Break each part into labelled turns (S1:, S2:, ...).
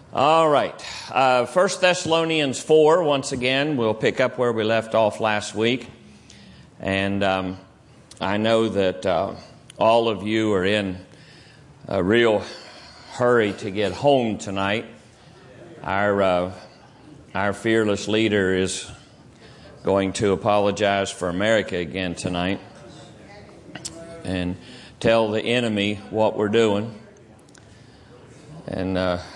S1: All right. 1 Thessalonians 4, once again, we'll pick up where we left off last week. And I know that all of you are in a real hurry to get home tonight. Our fearless leader is going to apologize for America again tonight and tell the enemy what we're doing. And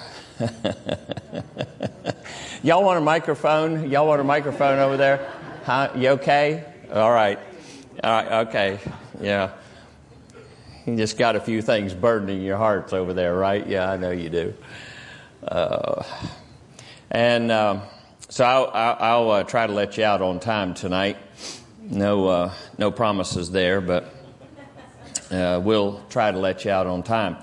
S1: y'all want a microphone? Y'all want a microphone over there? Huh? You okay? All right. Okay. Yeah. You just got a few things burdening your hearts over there, right? Yeah, I know you do. So I'll try to let you out on time tonight. No promises there, but we'll try to let you out on time.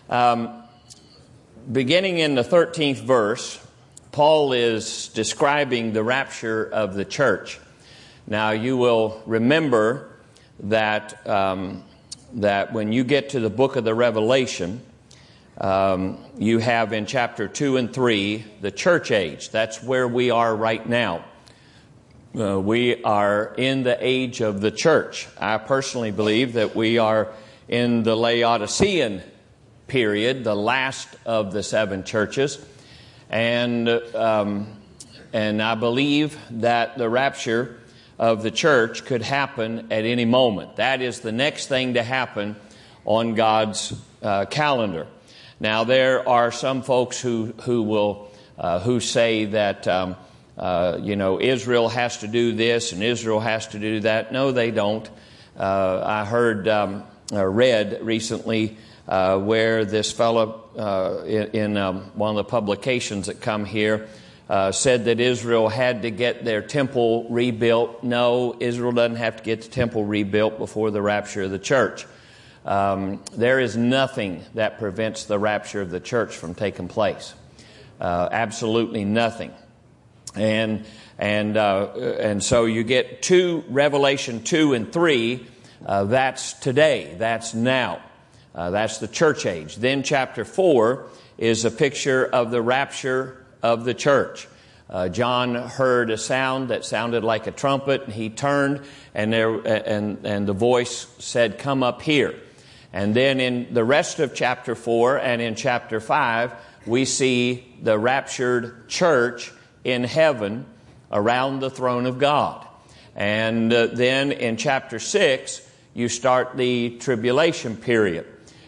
S1: Beginning in the 13th verse, Paul is describing the rapture of the church. Now, you will remember that when you get to the book of the Revelation, you have in chapter 2 and 3 the church age. That's where we are right now. We are in the age of the church. I personally believe that we are in the Laodicean period, the last of the seven churches, and I believe that the rapture of the church could happen at any moment. That is the next thing to happen on God's calendar. Now, there are some folks who say that Israel has to do this and Israel has to do that. No, they don't. I read recently where this fellow in one of the publications that come here said that Israel had to get their temple rebuilt. No, Israel doesn't have to get the temple rebuilt before the rapture of the church. There is nothing that prevents the rapture of the church from taking place. Absolutely nothing. And so you get Revelation 2 and 3. That's today. That's now. That's the church age. Then chapter 4 is a picture of the rapture of the church. John heard a sound that sounded like a trumpet, and he turned, and the voice said, "Come up here." And then in the rest of chapter 4 and in chapter 5, we see the raptured church in heaven around the throne of God. And then in chapter 6, you start the tribulation period.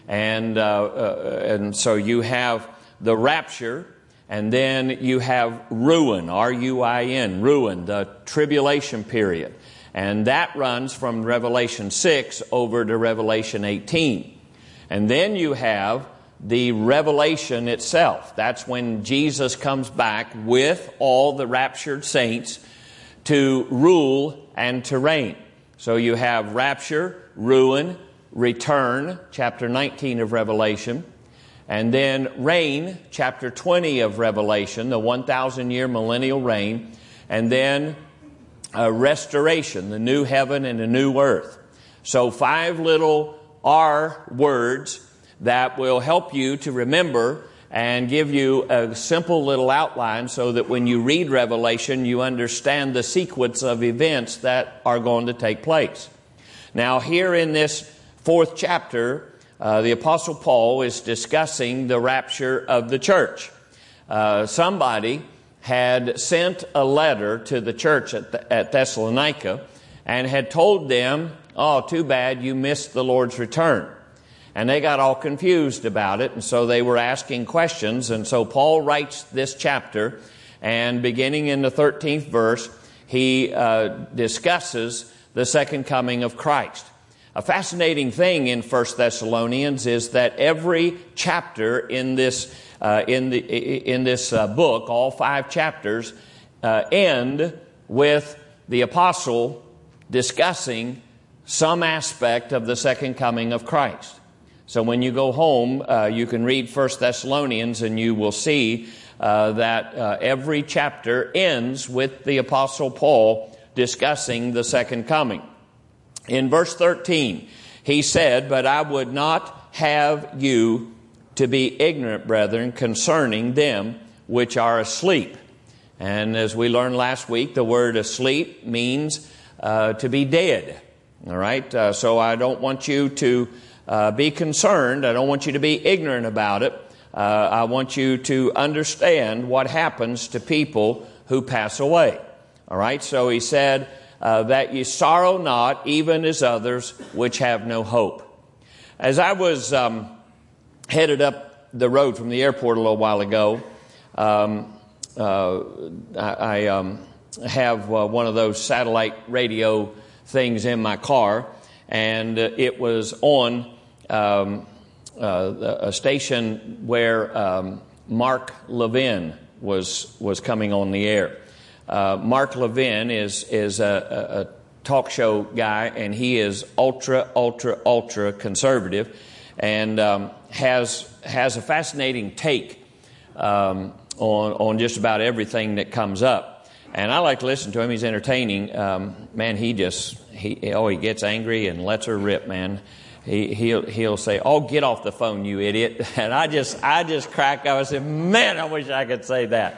S1: And so you have the rapture, and then you have ruin, R-U-I-N, ruin, the tribulation period. And that runs from Revelation 6 over to Revelation 18. And then you have the revelation itself. That's when Jesus comes back with all the raptured saints to rule and to reign. So you have rapture, ruin, return, chapter 19 of Revelation, and then reign, chapter 20 of Revelation, the 1,000-year millennial reign, and then restoration, the new heaven and the new earth. So 5 little R words that will help you to remember and give you a simple little outline so that when you read Revelation, you understand the sequence of events that are going to take place. Now, here in this 4th chapter, the Apostle Paul is discussing the rapture of the church. Somebody had sent a letter to the church at Thessalonica and had told them, "Oh, too bad you missed the Lord's return." And they got all confused about it, and so they were asking questions. And so Paul writes this chapter, and beginning in the 13th verse, he discusses the second coming of Christ. A fascinating thing in 1 Thessalonians is that every chapter in this book, all 5 chapters, end with the apostle discussing some aspect of the second coming of Christ. So when you go home, you can read 1 Thessalonians, and you will see that every chapter ends with the apostle Paul discussing the second coming. In verse 13, he said, "But I would not have you to be ignorant, brethren, concerning them which are asleep. And as we learned last week, the word asleep means to be dead. All right? So I don't want you to be concerned. I don't want you to be ignorant about it. I want you to understand what happens to people who pass away. All right? So he said that ye sorrow not, even as others which have no hope. As I was headed up the road from the airport a little while ago, I have one of those satellite radio things in my car, and it was on a station where Mark Levin was coming on the air. Mark Levin is a talk show guy, and he is ultra conservative, and has a fascinating take on just about everything that comes up. And I like to listen to him. He's entertaining. Man, he gets angry and lets her rip, man. He'll say, "Oh, get off the phone, you idiot!" And I just crack up. I say, "Man, I wish I could say that."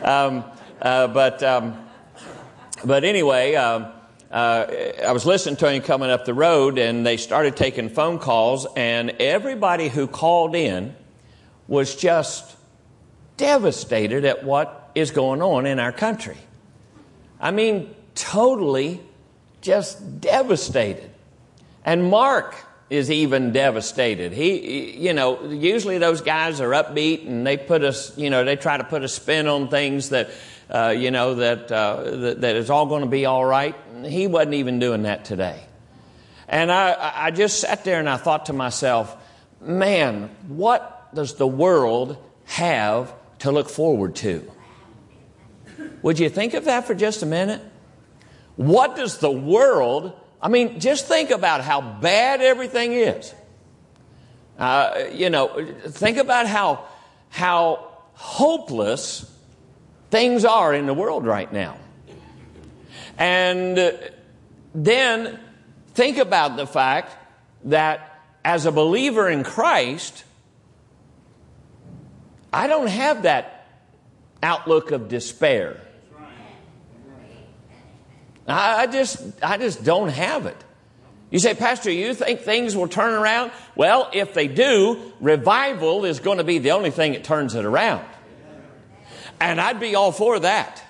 S1: But anyway, I was listening to him coming up the road, and they started taking phone calls, and everybody who called in was just devastated at what is going on in our country. I mean, totally just devastated. And Mark is even devastated. He usually those guys are upbeat, and they try to put a spin on things that is all going to be all right. He wasn't even doing that today. And I just sat there and I thought to myself, man, what does the world have to look forward to? Would you think of that for just a minute? What does the world, just think about how bad everything is. Think about how hopeless things are in the world right now. And then think about the fact that as a believer in Christ, I don't have that outlook of despair. I just don't have it. You say, "Pastor, you think things will turn around?" Well, if they do, revival is going to be the only thing that turns it around. And I'd be all for that.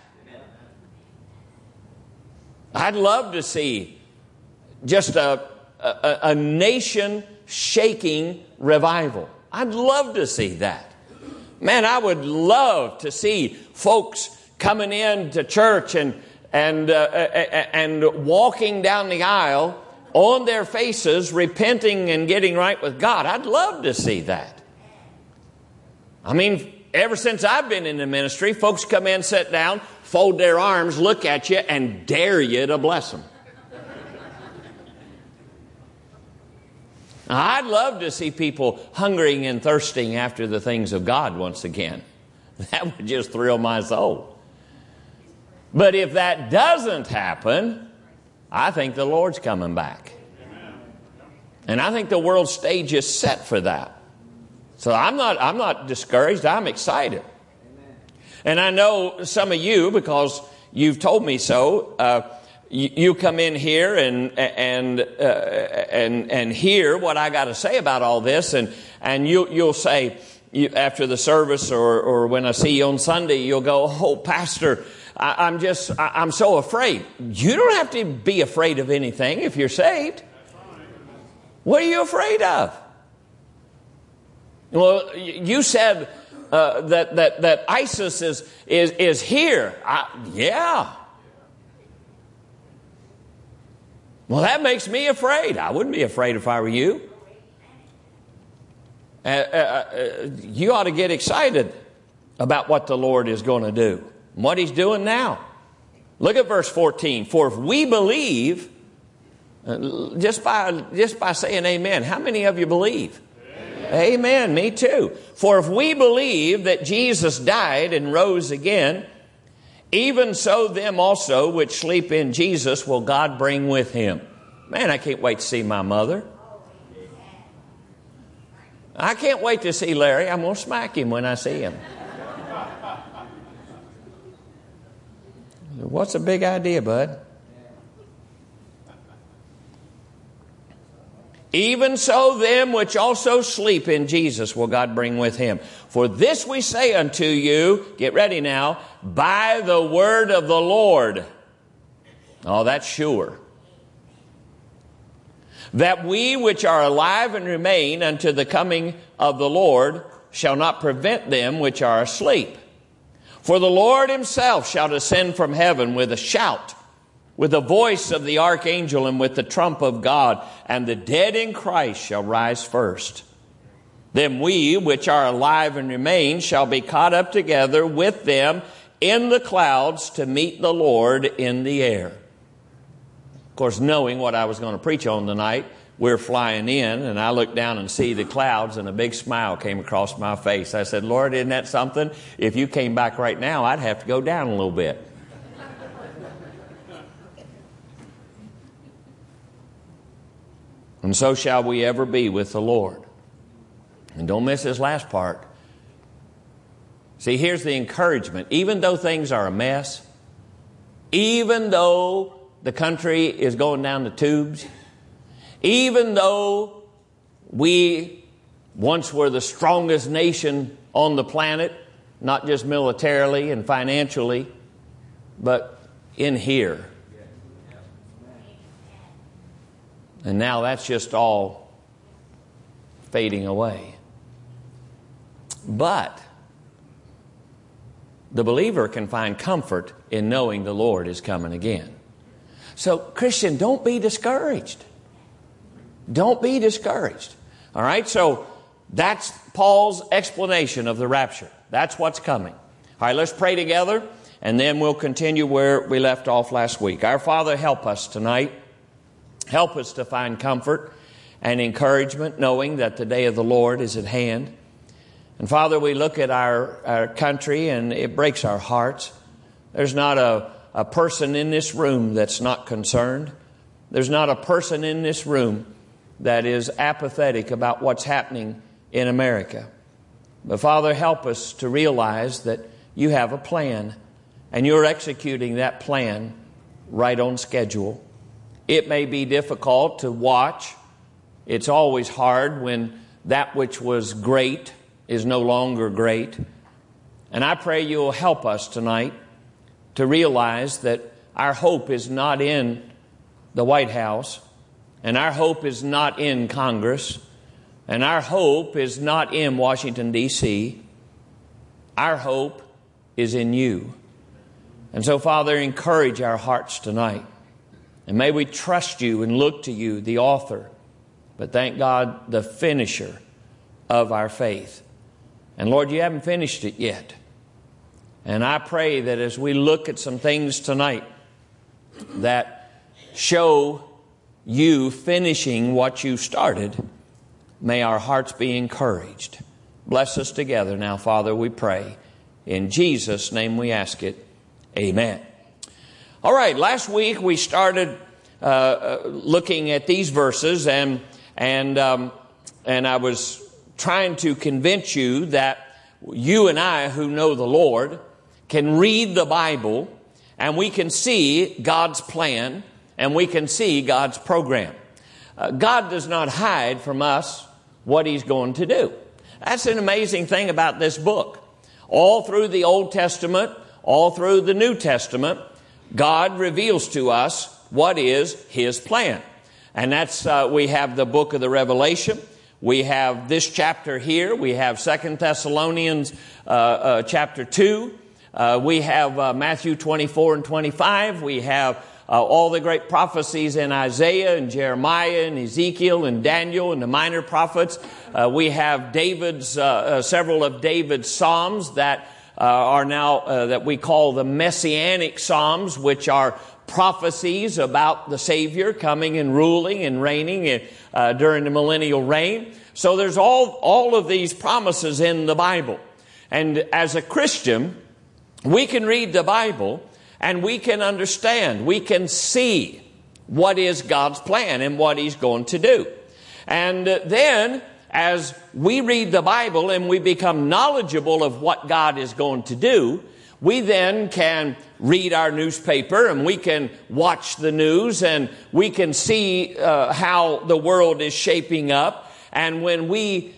S1: I'd love to see just a nation-shaking revival. I'd love to see that. Man, I would love to see folks coming into church and walking down the aisle on their faces, repenting and getting right with God. I'd love to see that. Ever since I've been in the ministry, folks come in, sit down, fold their arms, look at you, and dare you to bless them. I'd love to see people hungering and thirsting after the things of God once again. That would just thrill my soul. But if that doesn't happen, I think the Lord's coming back. And I think the world stage is set for that. So I'm not discouraged. I'm excited. And I know some of you, because you've told me so, you come in here and hear what I got to say about all this, and you'll say after the service or when I see you on Sunday, you'll go, "Oh, Pastor, I'm so afraid." You don't have to be afraid of anything if you're saved. What are you afraid of? Well, you said that ISIS is here. Yeah. Well, that makes me afraid. I wouldn't be afraid if I were you. You ought to get excited about what the Lord is going to do, and what He's doing now. Look at verse 14. For if we believe, just by saying amen, how many of you believe? Amen. Me too. For if we believe that Jesus died and rose again, even so them also which sleep in Jesus will God bring with Him. Man, I can't wait to see my mother. I can't wait to see Larry. I'm going to smack him when I see him. What's a big idea, bud? Even so, them which also sleep in Jesus will God bring with him. For this we say unto you, get ready now, by the word of the Lord. Oh, that's sure. That we which are alive and remain unto the coming of the Lord shall not prevent them which are asleep. For the Lord himself shall descend from heaven with a shout, with the voice of the archangel, and with the trump of God, and the dead in Christ shall rise first. Then we which are alive and remain shall be caught up together with them in the clouds to meet the Lord in the air. Of course, knowing what I was going to preach on tonight, we're flying in, and I looked down and see the clouds, and a big smile came across my face. I said, Lord, isn't that something? If you came back right now, I'd have to go down a little bit. And so shall we ever be with the Lord. And don't miss this last part. See, here's the encouragement. Even though things are a mess, even though the country is going down the tubes, even though we once were the strongest nation on the planet, not just militarily and financially, but in here. And now that's just all fading away. But the believer can find comfort in knowing the Lord is coming again. So, Christian, don't be discouraged. Don't be discouraged. All right, so that's Paul's explanation of the rapture. That's what's coming. All right, let's pray together, and then we'll continue where we left off last week. Our Father, help us tonight. Help us to find comfort and encouragement, knowing that the day of the Lord is at hand. And Father, we look at our country, and it breaks our hearts. There's not a person in this room that's not concerned. There's not a person in this room that is apathetic about what's happening in America. But Father, help us to realize that you have a plan, and you're executing that plan right on schedule. It may be difficult to watch. It's always hard when that which was great is no longer great. And I pray you'll help us tonight to realize that our hope is not in the White House, and our hope is not in Congress, and our hope is not in Washington, D.C. Our hope is in you. And so, Father, encourage our hearts tonight. And may we trust you and look to you, the author, but thank God, the finisher of our faith. And Lord, you haven't finished it yet. And I pray that as we look at some things tonight that show you finishing what you started, may our hearts be encouraged. Bless us together now, Father, we pray. In Jesus' name we ask it. Amen. All right, last week we started looking at these verses, and I was trying to convince you that you and I who know the Lord can read the Bible, and we can see God's plan, and we can see God's program. God does not hide from us what He's going to do. That's an amazing thing about this book. All through the Old Testament, all through the New Testament, God reveals to us what is His plan. And that's, we have the book of the Revelation. We have this chapter here. We have 2 Thessalonians chapter 2. We have Matthew 24 and 25. We have all the great prophecies in Isaiah and Jeremiah and Ezekiel and Daniel and the minor prophets. We have David's, several of David's Psalms that are now, that we call the Messianic Psalms, which are prophecies about the Savior coming and ruling and reigning during the millennial reign. So there's all of these promises in the Bible. And as a Christian, we can read the Bible and we can understand, we can see what is God's plan and what He's going to do. And then, as we read the Bible and we become knowledgeable of what God is going to do, we then can read our newspaper and we can watch the news and we can see how the world is shaping up. And when we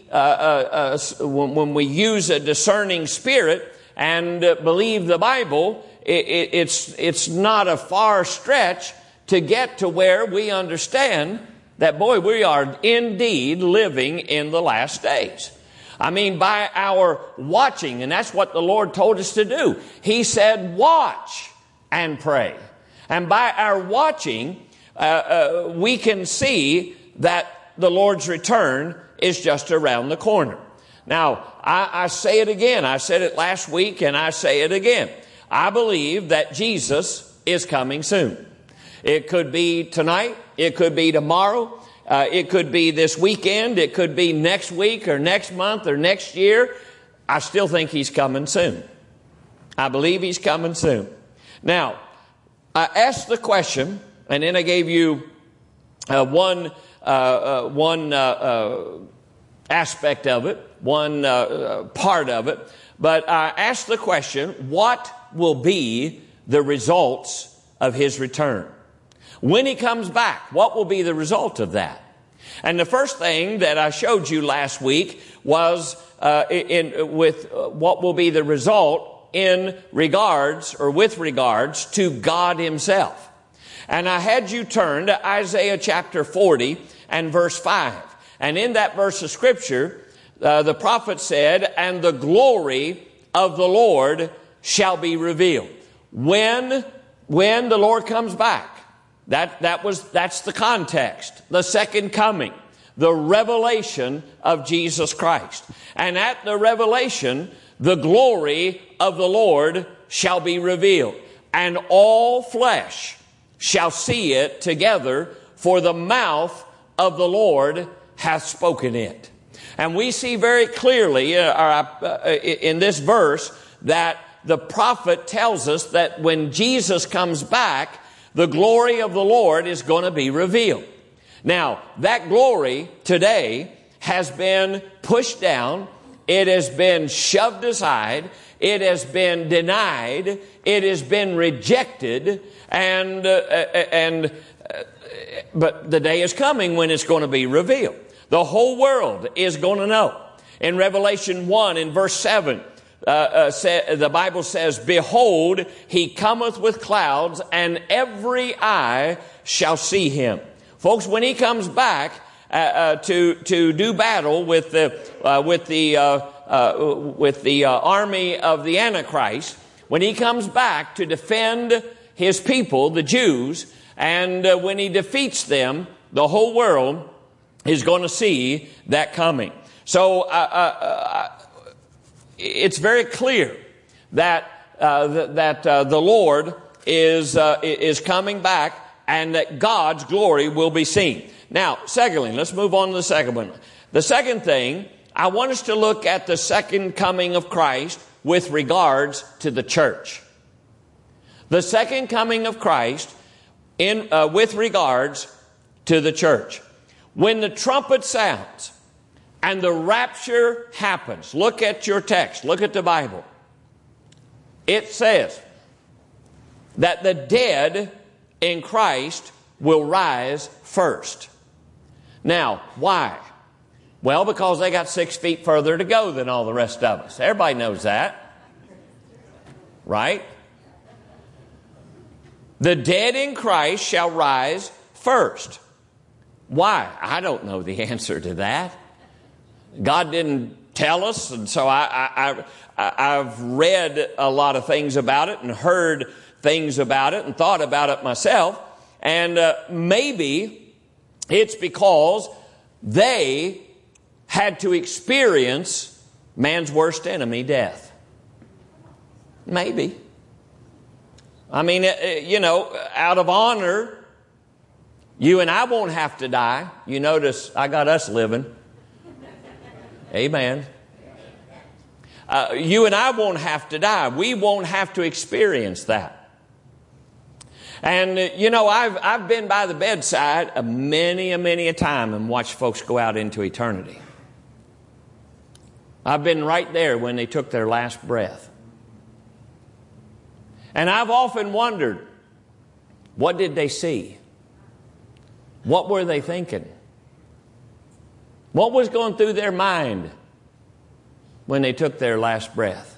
S1: use a discerning spirit and believe the Bible, it's not a far stretch to get to where we understand that, boy, we are indeed living in the last days. I mean, by our watching, and that's what the Lord told us to do. He said, watch and pray. And by our watching, we can see that the Lord's return is just around the corner. Now, I say it again. I said it last week and I say it again. I believe that Jesus is coming soon. It could be tonight. It could be tomorrow. It could be this weekend. It could be next week or next month or next year. I still think He's coming soon. I believe He's coming soon. Now, I asked the question, and then I gave you one aspect of it, one part of it. But I asked the question, what will be the results of His return? When He comes back, what will be the result of that? And the first thing that I showed you last week was with what will be the result in regards or with regards to God Himself. And I had you turn to Isaiah chapter 40 and verse 5. And in that verse of Scripture, the prophet said, "And the glory of the Lord shall be revealed." When the Lord comes back. That's the context. The second coming. The revelation of Jesus Christ. And at the revelation, the glory of the Lord shall be revealed. And all flesh shall see it together, for the mouth of the Lord hath spoken it. And we see very clearly in this verse that the prophet tells us that when Jesus comes back, the glory of the Lord is going to be revealed. Now, that glory today has been pushed down. It has been shoved aside. It has been denied. It has been rejected. But the day is coming when it's going to be revealed. The whole world is going to know. In Revelation 1, in verse 7, the Bible says, "Behold, He cometh with clouds, and every eye shall see Him." Folks, when He comes back to do battle with the army of the Antichrist, when He comes back to defend His people, the Jews, and when He defeats them, the whole world is going to see that coming. So it's very clear that the Lord is coming back, and that God's glory will be seen. Now, secondly, let's move on to the second one. The second thing, I want us to look at the second coming of Christ with regards to the church. The second coming of Christ with regards to the church. When the trumpet sounds and the rapture happens, look at your text, look at the Bible. It says that the dead in Christ will rise first. Now, why? Well, because they got 6 feet further to go than all the rest of us. Everybody knows that. Right? The dead in Christ shall rise first. Why? I don't know the answer to that. God didn't tell us, and so I've read a lot of things about it and heard things about it and thought about it myself. And maybe it's because they had to experience man's worst enemy, death. Maybe. I mean, out of honor, you and I won't have to die. You notice I got us living. Amen. You and I won't have to die. We won't have to experience that. And, I've been by the bedside many a time and watched folks go out into eternity. I've been right there when they took their last breath. And I've often wondered, what did they see? What were they thinking? What was going through their mind when they took their last breath?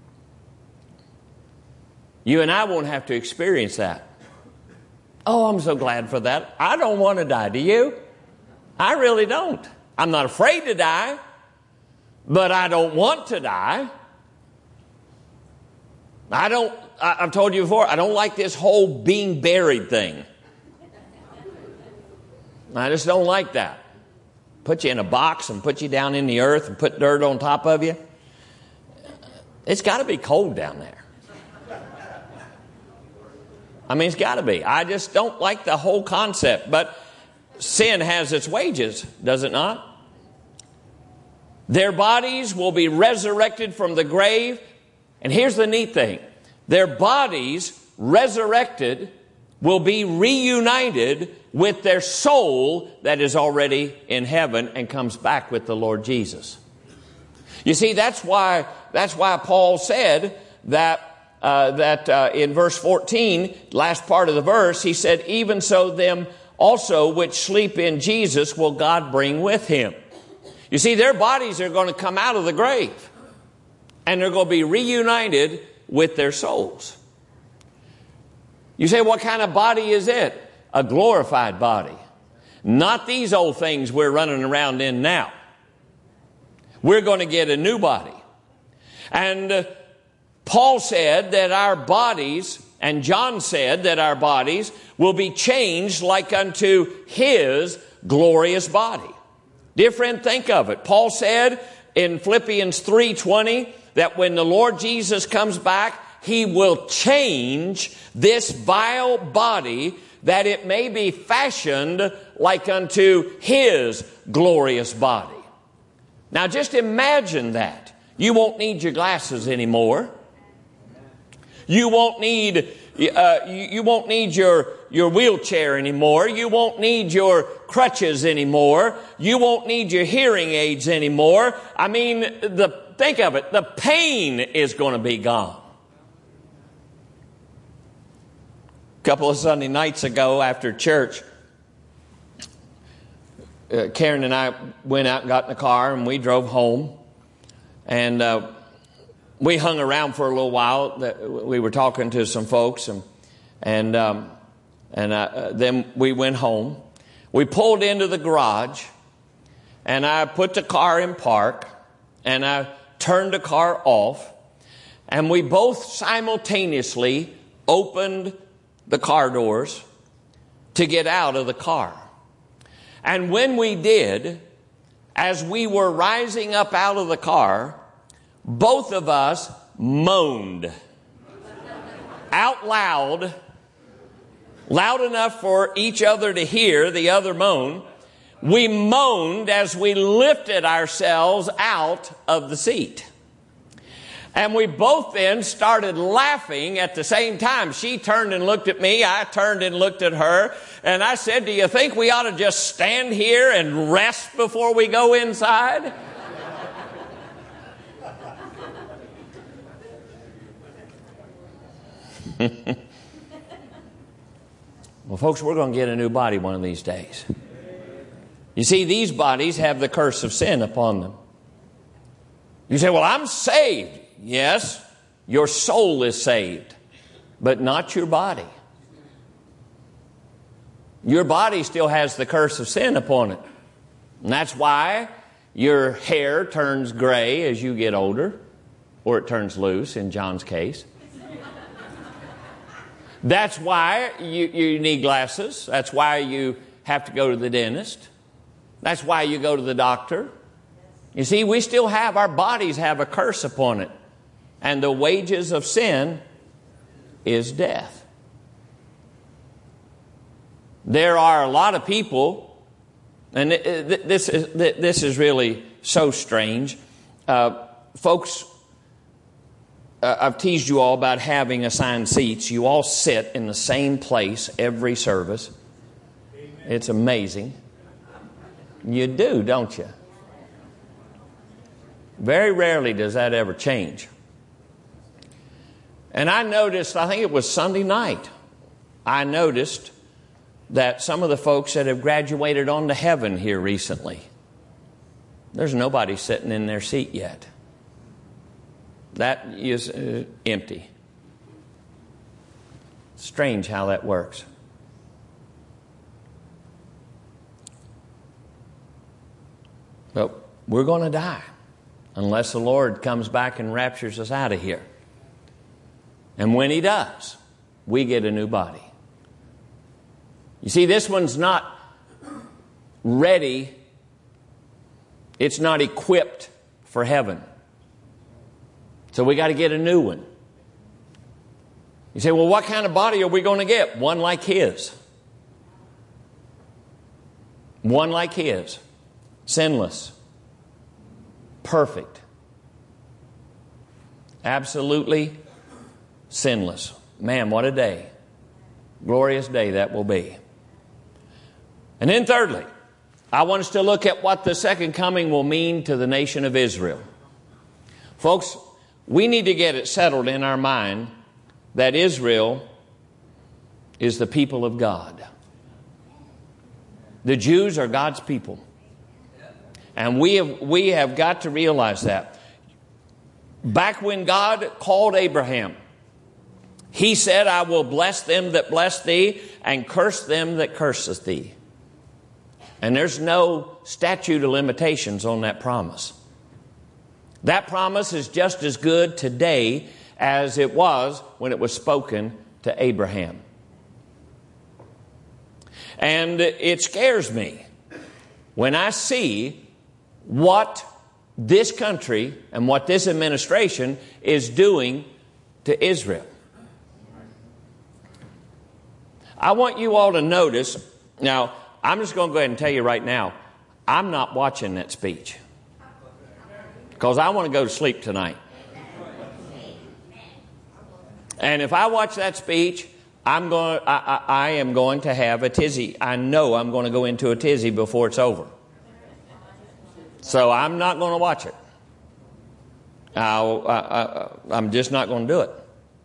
S1: You and I won't have to experience that. Oh, I'm so glad for that. I don't want to die. Do you? I really don't. I'm not afraid to die, but I don't want to die. I've told you before, I don't like this whole being buried thing. I just don't like that. Put you in a box and put you down in the earth and put dirt on top of you. It's got to be cold down there. I mean, it's got to be. I just don't like the whole concept. But sin has its wages, does it not? Their bodies will be resurrected from the grave. And here's the neat thing. Their bodies, resurrected, will be reunited with their soul that is already in heaven and comes back with the Lord Jesus. You see, that's why Paul said that in verse 14, last part of the verse, he said, even so them also which sleep in Jesus will God bring with him. You see, their bodies are going to come out of the grave and they're going to be reunited with their souls. You say, what kind of body is it? A glorified body. Not these old things we're running around in now. We're going to get a new body. And Paul said that our bodies, and John said that our bodies will be changed like unto his glorious body. Dear friend, think of it. Paul said in Philippians 3:20 that when the Lord Jesus comes back, he will change this vile body that it may be fashioned like unto his glorious body. Now just imagine that. You won't need your glasses anymore. You won't need your wheelchair anymore. You won't need your crutches anymore. You won't need your hearing aids anymore. I mean, think of it. The pain is going to be gone. A couple of Sunday nights ago after church, Karen and I went out and got in the car and we drove home. And we hung around for a little while. We were talking to some folks, and then we went home. We pulled into the garage, and I put the car in park, and I turned the car off, and we both simultaneously opened the car doors to get out of the car. And when we did, as we were rising up out of the car, both of us moaned out loud enough for each other to hear the other moan. We moaned as we lifted ourselves out of the seat. And we both then started laughing at the same time. She turned and looked at me. I turned and looked at her. And I said, do you think we ought to just stand here and rest before we go inside? Well, folks, we're going to get a new body one of these days. You see, these bodies have the curse of sin upon them. You say, well, I'm saved. Yes, your soul is saved, but not your body. Your body still has the curse of sin upon it. And that's why your hair turns gray as you get older, or it turns loose in John's case. That's why you need glasses. That's why you have to go to the dentist. That's why you go to the doctor. You see, we still have, our bodies have a curse upon it. And the wages of sin is death. There are a lot of people, and this is really so strange. Folks, I've teased you all about having assigned seats. You all sit in the same place every service. It's amazing. You do, don't you? Very rarely does that ever change. And I noticed, I think it was Sunday night, I noticed that some of the folks that have graduated on to heaven here recently, there's nobody sitting in their seat yet. That is empty. Strange how that works. But we're going to die unless the Lord comes back and raptures us out of here. And when He does, we get a new body. You see, this one's not ready. It's not equipped for heaven. So we got to get a new one. You say, well, what kind of body are we going to get? One like His. One like His. Sinless. Perfect. Absolutely sinless. Man, what a day. Glorious day that will be. And then thirdly, I want us to look at what the second coming will mean to the nation of Israel. Folks, we need to get it settled in our mind that Israel is the people of God. The Jews are God's people. And we have got to realize that. Back when God called Abraham, He said, I will bless them that bless thee and curse them that curseth thee. And there's no statute of limitations on that promise. That promise is just as good today as it was when it was spoken to Abraham. And it scares me when I see what this country and what this administration is doing to Israel. I want you all to notice, now, I'm just going to go ahead and tell you right now, I'm not watching that speech. Because I want to go to sleep tonight. And if I watch that speech, I am going to have a tizzy. I know I'm going to go into a tizzy before it's over. So I'm not going to watch it. I'm just not going to do it.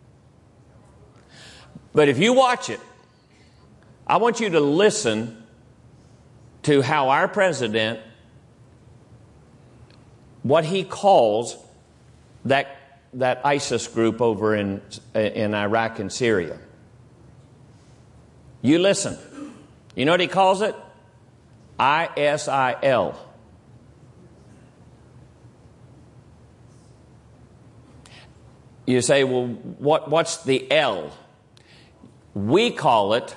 S1: But if you watch it, I want you to listen to how our president, what he calls that ISIS group over in Iraq and Syria. You listen. You know what he calls it? ISIL. You say, well, what's the L? We call it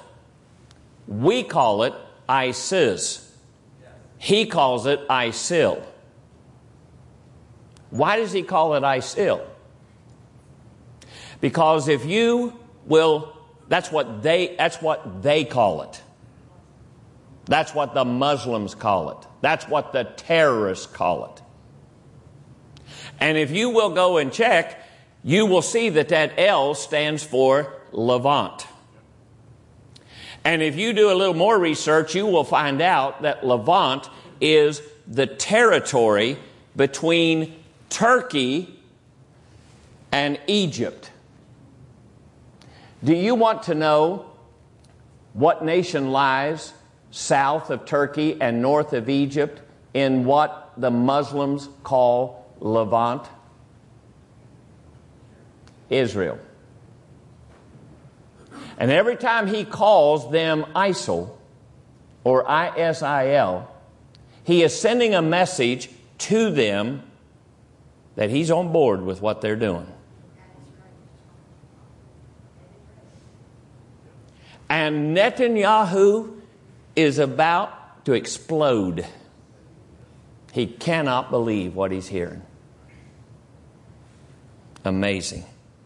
S1: ISIS. He calls it ISIL. Why does he call it ISIL? Because if you will, that's what they call it. That's what the Muslims call it. That's what the terrorists call it. And if you will go and check, you will see that L stands for Levant. And if you do a little more research, you will find out that Levant is the territory between Turkey and Egypt. Do you want to know what nation lies south of Turkey and north of Egypt in what the Muslims call Levant? Israel. And every time he calls them ISIL or ISIL, he is sending a message to them that he's on board with what they're doing. And Netanyahu is about to explode. He cannot believe what he's hearing. Amazing.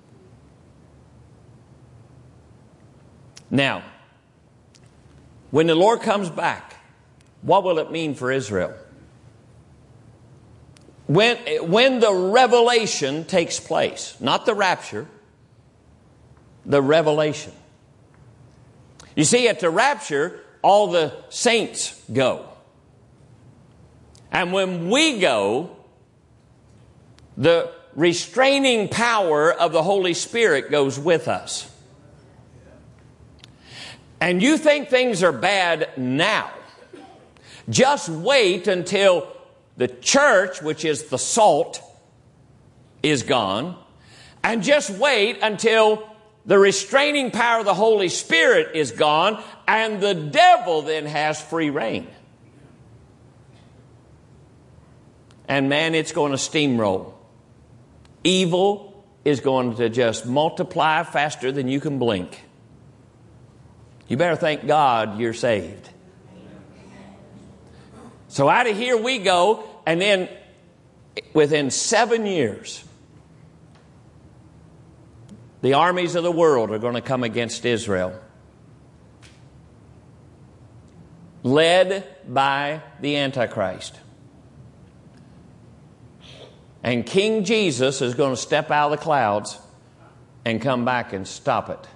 S1: Now, when the Lord comes back, what will it mean for Israel? When the revelation takes place, not the rapture, the revelation. You see, at the rapture, all the saints go. And when we go, the restraining power of the Holy Spirit goes with us. And you think things are bad now. Just wait until the church, which is the salt, is gone. And just wait until the restraining power of the Holy Spirit is gone, and the devil then has free reign. And man, it's going to steamroll. Evil is going to just multiply faster than you can blink. You better thank God you're saved. So out of here we go, and then within 7 years, the armies of the world are going to come against Israel, led by the Antichrist. And King Jesus is going to step out of the clouds and come back and stop it.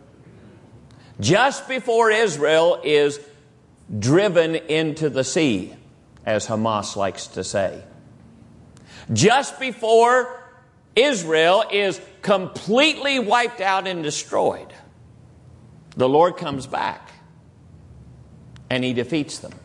S1: Just before Israel is driven into the sea, as Hamas likes to say. Just before Israel is completely wiped out and destroyed, the Lord comes back and He defeats them.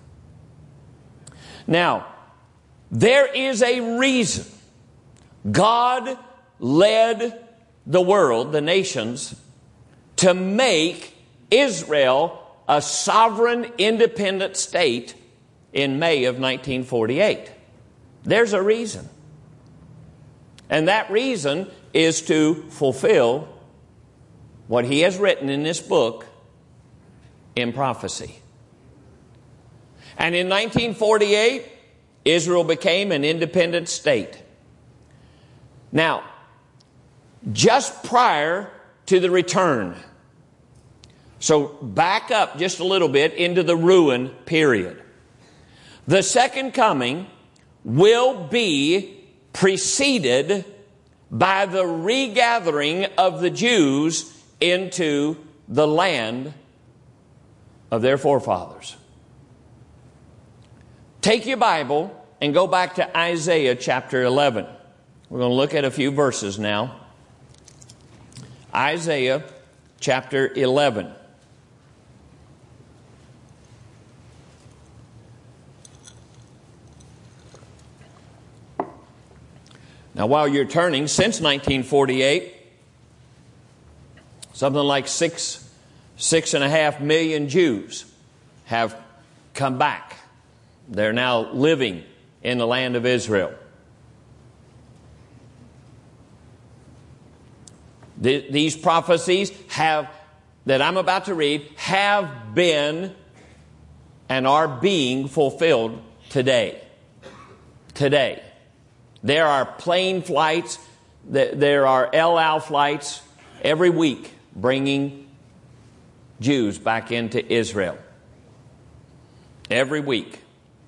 S1: Now, there is a reason God led the world, the nations, to make Israel a sovereign, independent state in May of 1948. There's a reason. And that reason is to fulfill what He has written in this book in prophecy. And in 1948, Israel became an independent state. Now, just prior to the return, so back up just a little bit into the ruin period. The second coming will be preceded by the regathering of the Jews into the land of their forefathers. Take your Bible and go back to Isaiah chapter 11. We're going to look at a few verses now. Isaiah chapter 11. Now, while you're turning, since 1948, something like 6.5 million Jews have come back. They're now living in the land of Israel. These prophecies that I'm about to read have been and are being fulfilled today. Today. There are plane flights, there are El Al flights every week bringing Jews back into Israel. Every week.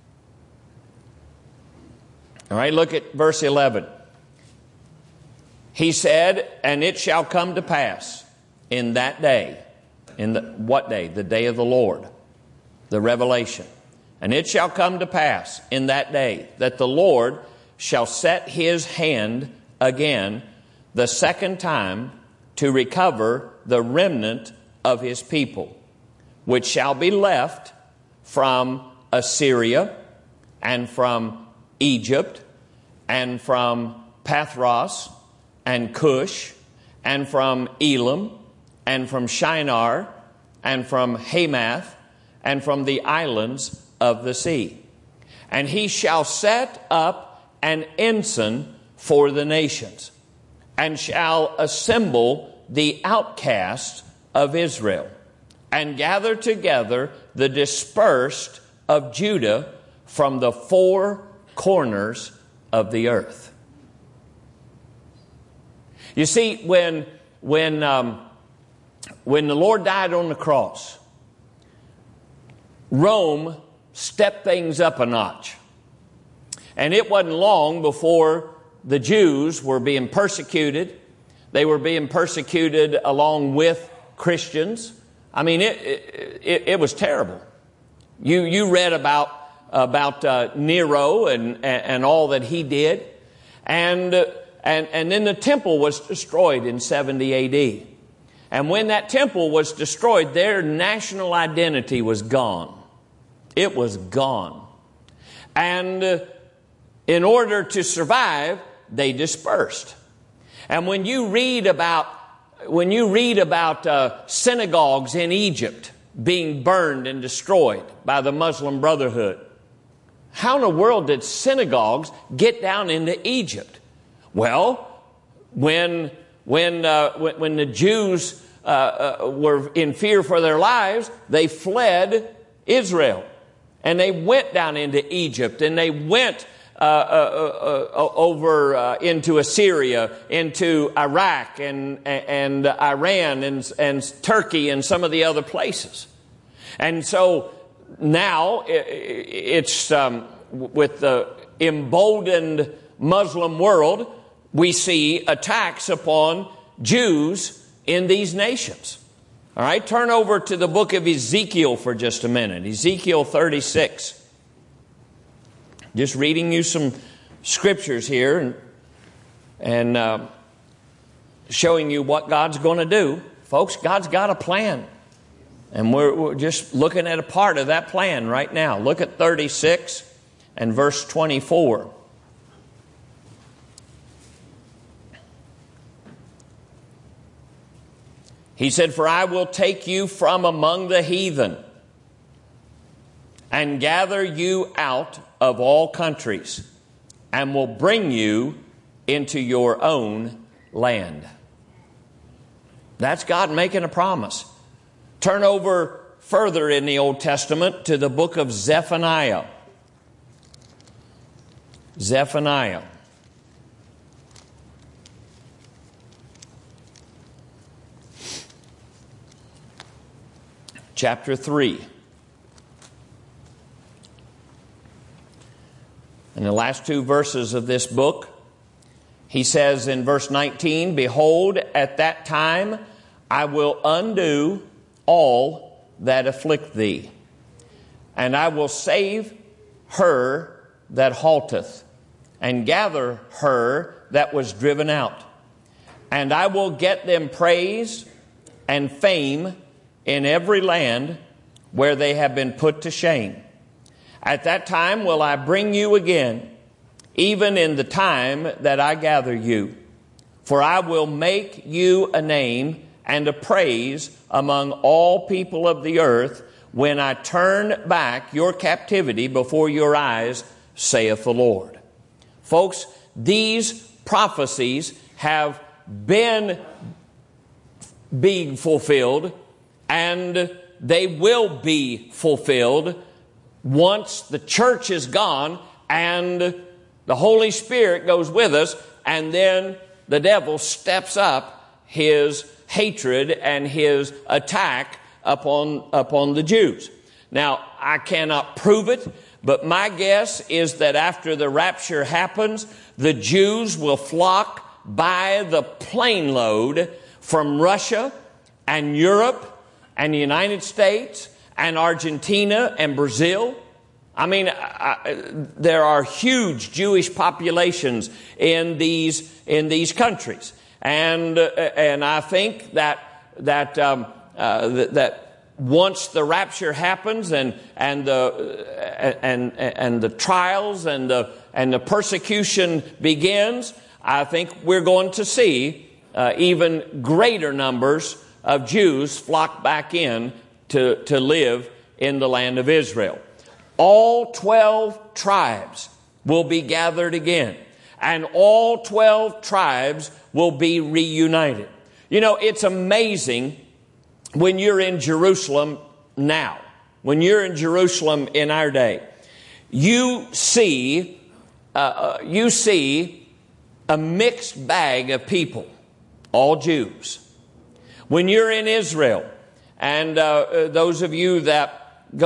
S1: All right, look at verse 11. He said, and it shall come to pass in that day. What day? The day of the Lord. The revelation. And it shall come to pass in that day that the Lord shall set His hand again the second time to recover the remnant of His people, which shall be left from Assyria and from Egypt and from Pathros and Cush and from Elam and from Shinar and from Hamath and from the islands of the sea. And He shall set up an ensign for the nations, and shall assemble the outcasts of Israel, and gather together the dispersed of Judah from the four corners of the earth. You see, when the Lord died on the cross, Rome stepped things up a notch. And it wasn't long before the Jews were being persecuted. They were being persecuted along with Christians. I mean, it was terrible. You read about Nero and all that he did. And and then the temple was destroyed in 70 A.D. And when that temple was destroyed, their national identity was gone. It was gone. And in order to survive, they dispersed. And when you read about synagogues in Egypt being burned and destroyed by the Muslim Brotherhood, how in the world did synagogues get down into Egypt? Well, when the Jews were in fear for their lives, they fled Israel, and they went down into Egypt, and they went over into Assyria, into Iraq, and Iran, and Turkey, and some of the other places. And so now it's with the emboldened Muslim world, we see attacks upon Jews in these nations. All right, turn over to the book of Ezekiel for just a minute. Ezekiel 36. Just reading you some scriptures here and showing you what God's going to do. Folks, God's got a plan. And we're just looking at a part of that plan right now. Look at 36 and verse 24. He said, "For I will take you from among the heathen and gather you out of all countries, and will bring you into your own land." That's God making a promise. Turn over further in the Old Testament to the book of Zephaniah. Zephaniah. Chapter 3. In the last two verses of this book, he says in verse 19, "Behold, at that time I will undo all that afflict thee, and I will save her that halteth, and gather her that was driven out. And I will get them praise and fame in every land where they have been put to shame. At that time will I bring you again, even in the time that I gather you. For I will make you a name and a praise among all people of the earth when I turn back your captivity before your eyes, saith the Lord." Folks, these prophecies have been being fulfilled, and they will be fulfilled once the church is gone and the Holy Spirit goes with us, and then the devil steps up his hatred and his attack upon the Jews. Now, I cannot prove it, but my guess is that after the rapture happens, the Jews will flock by the plane load from Russia and Europe and the United States and Argentina and Brazil. I mean, there are huge Jewish populations in these countries, and I think that once the rapture happens and the trials and the persecution begins, I think we're going to see even greater numbers of Jews flock back in to live in the land of Israel. All 12 tribes will be gathered again, and all 12 tribes will be reunited. You know, it's amazing when you're in Jerusalem now, when you're in Jerusalem in our day, you see a mixed bag of people, all Jews. When you're in Israel, and those of you that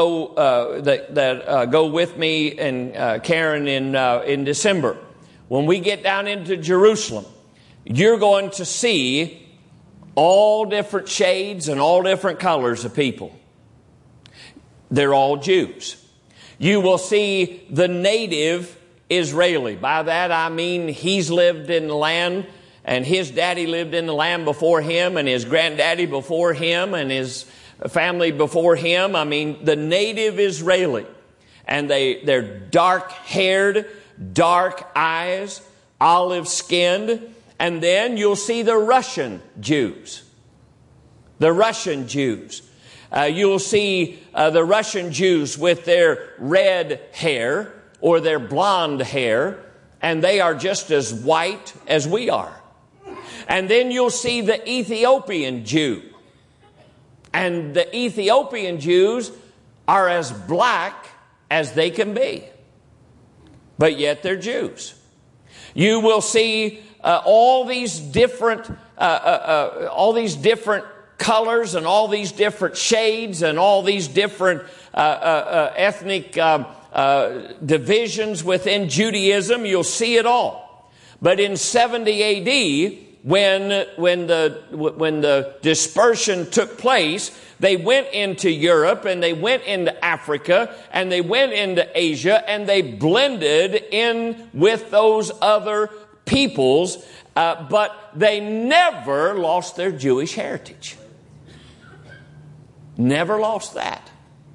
S1: go with me and Karen in December, when we get down into Jerusalem, you're going to see all different shades and all different colors of people. They're all Jews. You will see the native Israeli. By that I mean he's lived in the land, and his daddy lived in the land before him, and his granddaddy before him, and his family before him. I mean, the native Israeli. And they're dark-haired, dark eyes, olive-skinned. And then you'll see the Russian Jews. The Russian Jews. You'll see the Russian Jews with their red hair or their blonde hair, and they are just as white as we are. And then you'll see the Ethiopian Jew. And the Ethiopian Jews are as black as they can be. But yet they're Jews. You will see all these different colors and all these different shades and all these different ethnic divisions within Judaism. You'll see it all. But in 70 A.D., when the dispersion took place, they went into Europe and they went into Africa and they went into Asia and they blended in with those other peoples, but they never lost their Jewish heritage. Never lost that.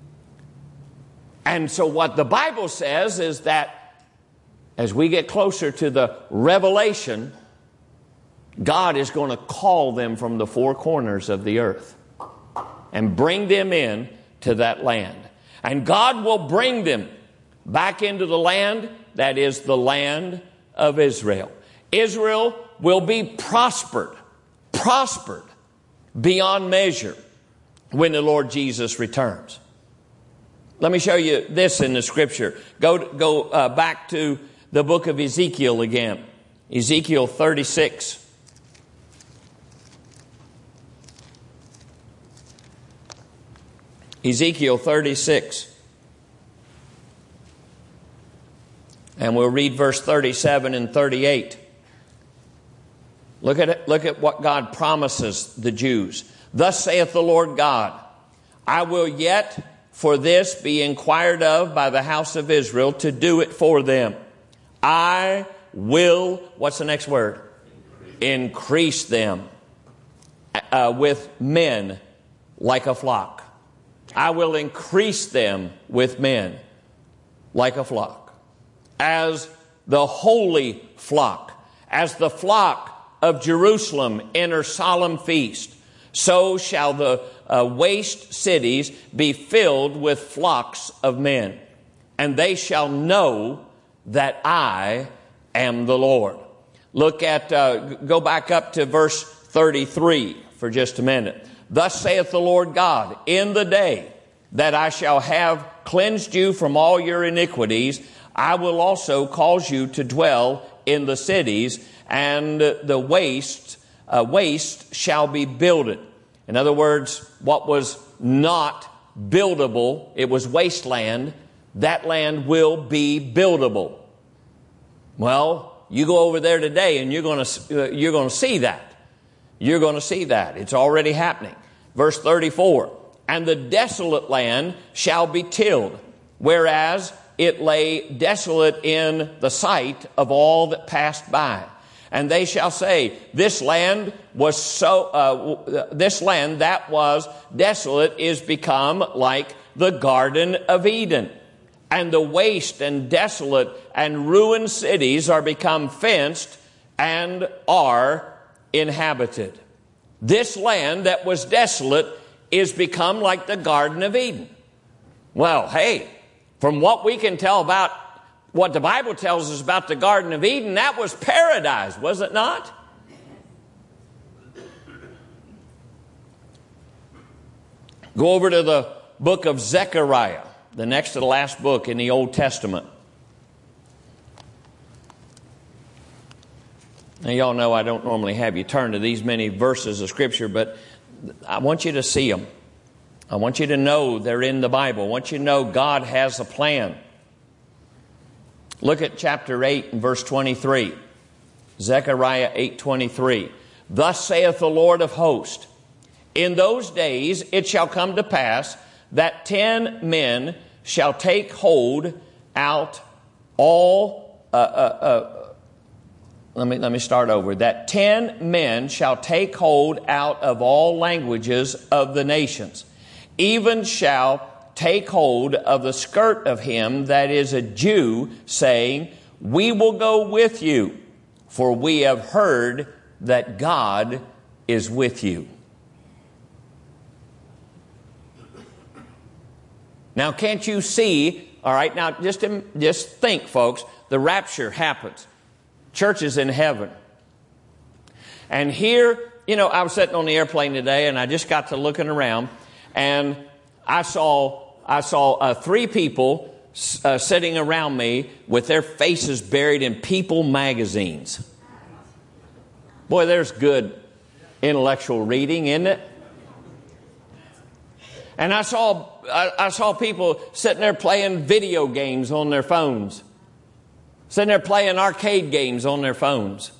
S1: And so what the Bible says is that as we get closer to the revelation, God is going to call them from the four corners of the earth and bring them in to that land. And God will bring them back into the land that is the land of Israel. Israel will be prospered beyond measure when the Lord Jesus returns. Let me show you this in the scripture. Go back to the book of Ezekiel again. Ezekiel 36. Ezekiel 36. And we'll read verse 37 and 38. Look at it. Look at what God promises the Jews. Thus saith the Lord God, I will yet for this be inquired of by the house of Israel to do it for them. I will, what's the next word? Increase them with men like a flock. I will increase them with men like a flock. As the holy flock, as the flock of Jerusalem in her solemn feast, so shall the waste cities be filled with flocks of men. And they shall know that I am the Lord. Look at, go back up to verse 33 for just a minute. Thus saith the Lord God, in the day that I shall have cleansed you from all your iniquities, I will also cause you to dwell in the cities, and the waste shall be builded. In other words, what was not buildable, it was wasteland, that land will be buildable. Well, you go over there today and you're going to see that. You're going to see that. It's already happening. Verse 34, and the desolate land shall be tilled, whereas it lay desolate in the sight of all that passed by. And they shall say, this land that was desolate is become like the Garden of Eden. And the waste and desolate and ruined cities are become fenced and are inhabited. This land that was desolate is become like the Garden of Eden. Well, hey, from what we can tell about what the Bible tells us about the Garden of Eden, that was paradise, was it not? Go over to the book of Zechariah, the next to the last book in the Old Testament. Now, y'all know I don't normally have you turn to these many verses of Scripture, but I want you to see them. I want you to know they're in the Bible. I want you to know God has a plan. Look at chapter 8 and verse 23. Zechariah 8:23. Thus saith the Lord of hosts, in those days it shall come to pass that 10 men shall take hold out all let me start over. That 10 men shall take hold out of all languages of the nations, even shall take hold of the skirt of him that is a Jew, saying, we will go with you, for we have heard that God is with you. Now, can't you see? All right, now just think, folks. The rapture happens. Church is in heaven. And here, I was sitting on the airplane today, and I just got to looking around, and I saw 3 people sitting around me with their faces buried in People magazines. Boy, there's good intellectual reading, isn't it? And I saw people sitting there playing video games on their phones. Sitting there playing arcade games on their phones.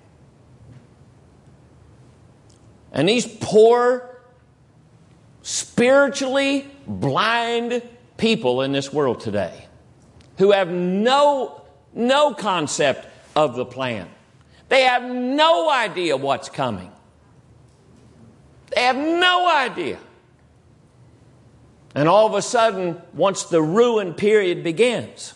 S1: And these poor, spiritually blind people in this world today who have no concept of the plan. They have no idea what's coming. They have no idea. And all of a sudden, once the ruin period begins,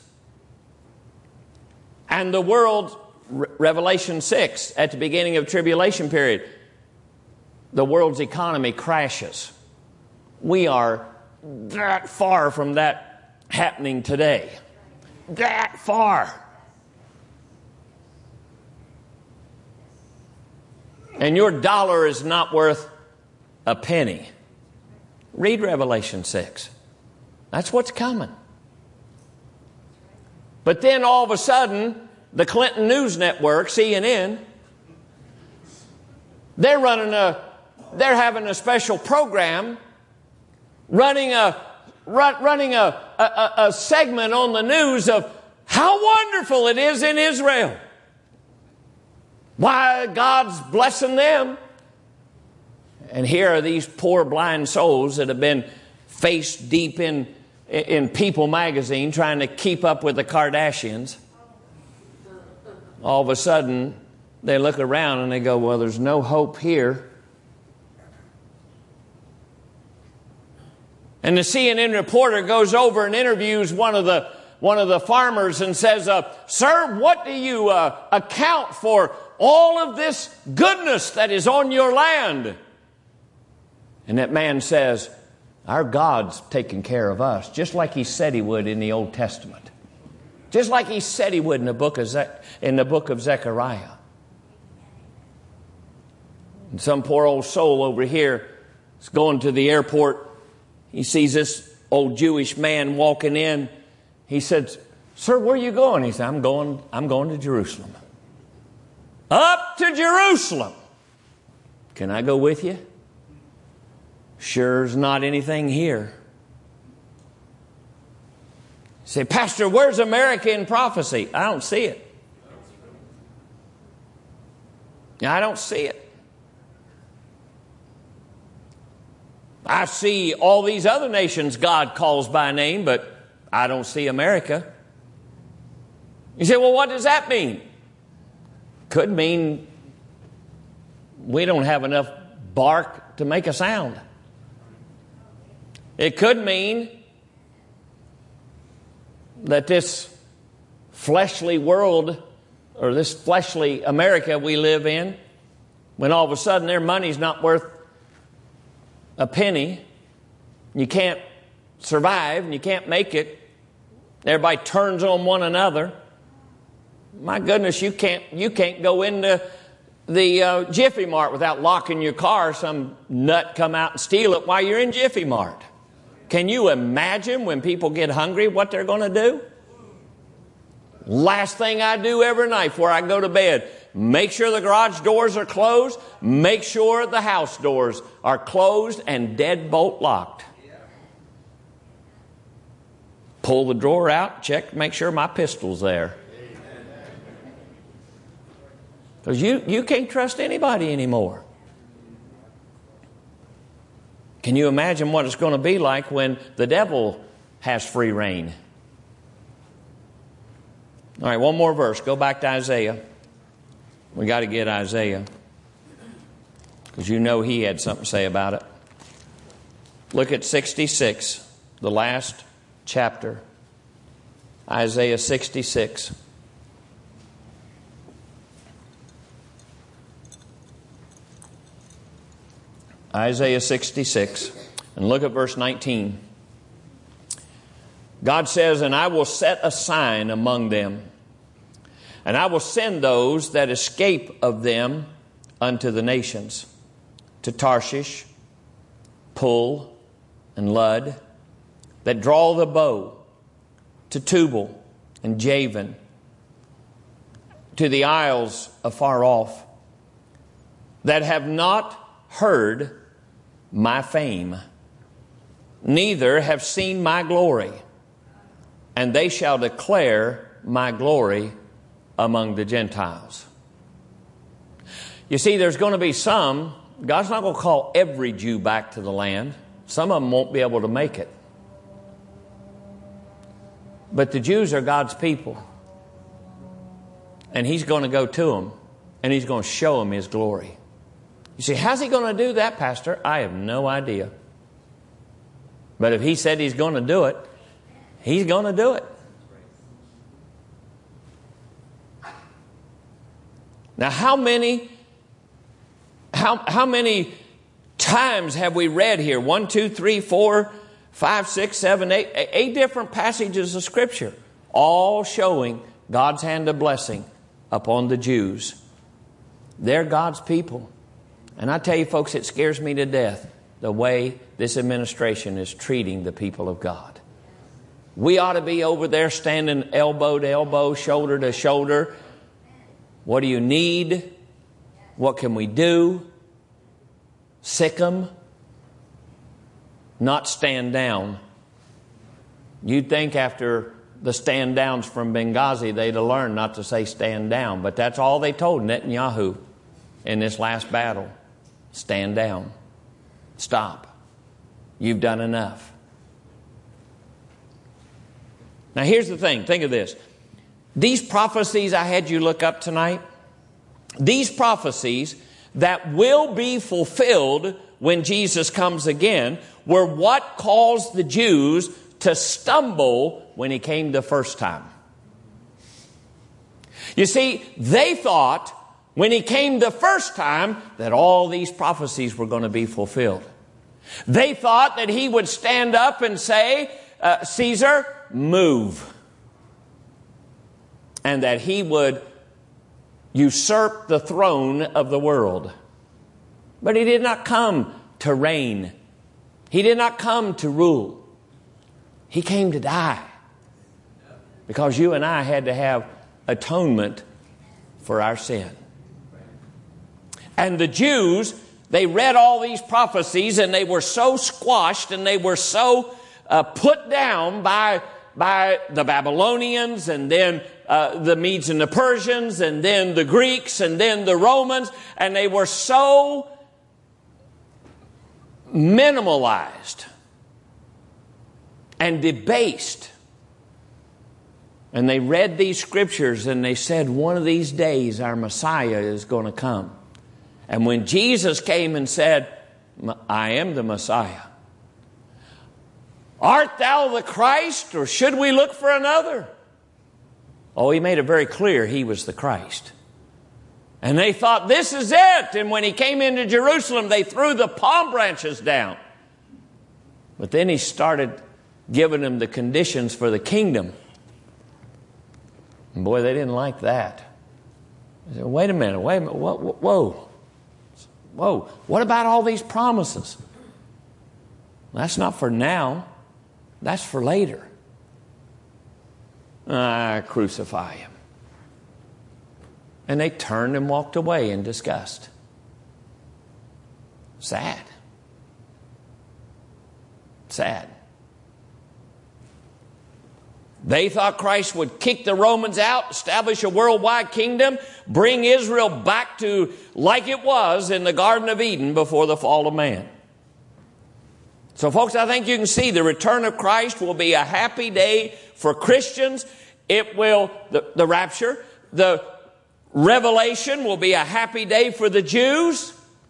S1: and the world, Revelation 6, at the beginning of tribulation period, the world's economy crashes. We are that far from that happening today. That far. And your dollar is not worth a penny. Read Revelation 6. That's what's coming. But then all of a sudden, the Clinton News Network, CNN, they're having a special program, running a segment on the news of how wonderful it is in Israel. Why God's blessing them. And here are these poor blind souls that have been face deep in People magazine trying to keep up with the Kardashians. All of a sudden, they look around and they go, well, there's no hope here. And the CNN reporter goes over and interviews one of the farmers and says, sir, what do you account for all of this goodness that is on your land? And that man says, our God's taking care of us, just like he said he would in the Old Testament. Just like he said he would in the book of Zechariah. And some poor old soul over here is going to the airport. He sees this old Jewish man walking in. He said, sir, where are you going? He said, I'm going to Jerusalem. Up to Jerusalem. Can I go with you? Sure's not anything here. You say, Pastor, where's America in prophecy? I don't see it. I don't see it. I see all these other nations God calls by name, but I don't see America. You say, well, what does that mean? Could mean we don't have enough bark to make a sound. It could mean that this fleshly world, or this fleshly America we live in, when all of a sudden their money's not worth a penny, you can't survive and you can't make it, everybody turns on one another. My goodness, you can't go into the Jiffy Mart without locking your car. Some nut come out and steal it while you're in Jiffy Mart. Can you imagine when people get hungry what they're going to do? Last thing I do every night before I go to bed, make sure the garage doors are closed, make sure the house doors are closed and deadbolt locked. Pull the drawer out, check, make sure my pistol's there. Because you can't trust anybody anymore. Can you imagine what it's going to be like when the devil has free reign? All right, one more verse. Go back to Isaiah. We got to get Isaiah, because you know he had something to say about it. Look at 66, the last chapter. Isaiah 66. Isaiah 66. And look at verse 19. God says, "And I will set a sign among them, and I will send those that escape of them unto the nations, to Tarshish, Pul, and Lud, that draw the bow, to Tubal and Javan, to the isles afar off, that have not heard my fame, neither have seen my glory, and they shall declare my glory among the Gentiles." You see, there's going to be some, God's not going to call every Jew back to the land. Some of them won't be able to make it. But the Jews are God's people. And He's going to go to them, and He's going to show them His glory. You see, how's He going to do that, Pastor? I have no idea. But if He said He's going to do it, He's going to do it. Now, how many times have we read here? 1, 2, 3, 4, 5, 6, 7, 8. 8 different passages of Scripture, all showing God's hand of blessing upon the Jews. They're God's people. And I tell you, folks, it scares me to death the way this administration is treating the people of God. We ought to be over there standing elbow to elbow, shoulder to shoulder. What do you need? What can we do? Sick 'em. Not stand down. You'd think after the stand downs from Benghazi, they'd have learned not to say stand down. But that's all they told Netanyahu in this last battle. Stand down. Stop. You've done enough. Now here's the thing. Think of this. These prophecies I had you look up tonight, these prophecies that will be fulfilled when Jesus comes again, were what caused the Jews to stumble when He came the first time. You see, they thought when He came the first time that all these prophecies were going to be fulfilled. They thought that He would stand up and say, Caesar, move. And that He would usurp the throne of the world. But He did not come to reign. He did not come to rule. He came to die. Because you and I had to have atonement for our sin. And the Jews, they read all these prophecies and they were so squashed and they were so put down by the Babylonians and then the Medes and the Persians and then the Greeks and then the Romans, and they were so minimalized and debased. And they read these scriptures and they said, one of these days our Messiah is going to come. And when Jesus came and said, I am the Messiah, art thou the Christ, or should we look for another? Oh, He made it very clear He was the Christ. And they thought, this is it. And when He came into Jerusalem, they threw the palm branches down. But then He started giving them the conditions for the kingdom. And boy, they didn't like that. They said, wait a minute, whoa. What about all these promises? That's not for now. That's for later. Crucify Him. And they turned and walked away in disgust. Sad. Sad. They thought Christ would kick the Romans out, establish a worldwide kingdom, bring Israel back to like it was in the Garden of Eden before the fall of man. So folks, I think you can see the return of Christ will be a happy day for Christians It will, the rapture, the revelation will be a happy day for the Jews.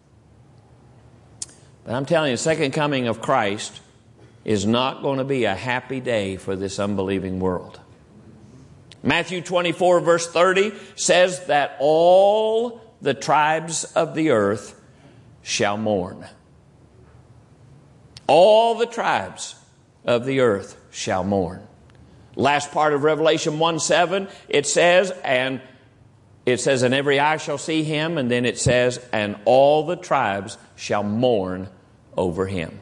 S1: But I'm telling you, the second coming of Christ is not going to be a happy day for this unbelieving world. Matthew 24 verse 30 says that all the tribes of the earth shall mourn. All the tribes of the earth shall mourn. Last part of Revelation 1:7, it says, and every eye shall see him, and then it says, and all the tribes shall mourn over him.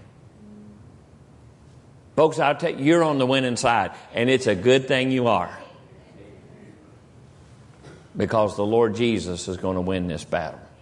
S1: Folks, I'll tell you, you're on the winning side, and it's a good thing you are. Because the Lord Jesus is going to win this battle.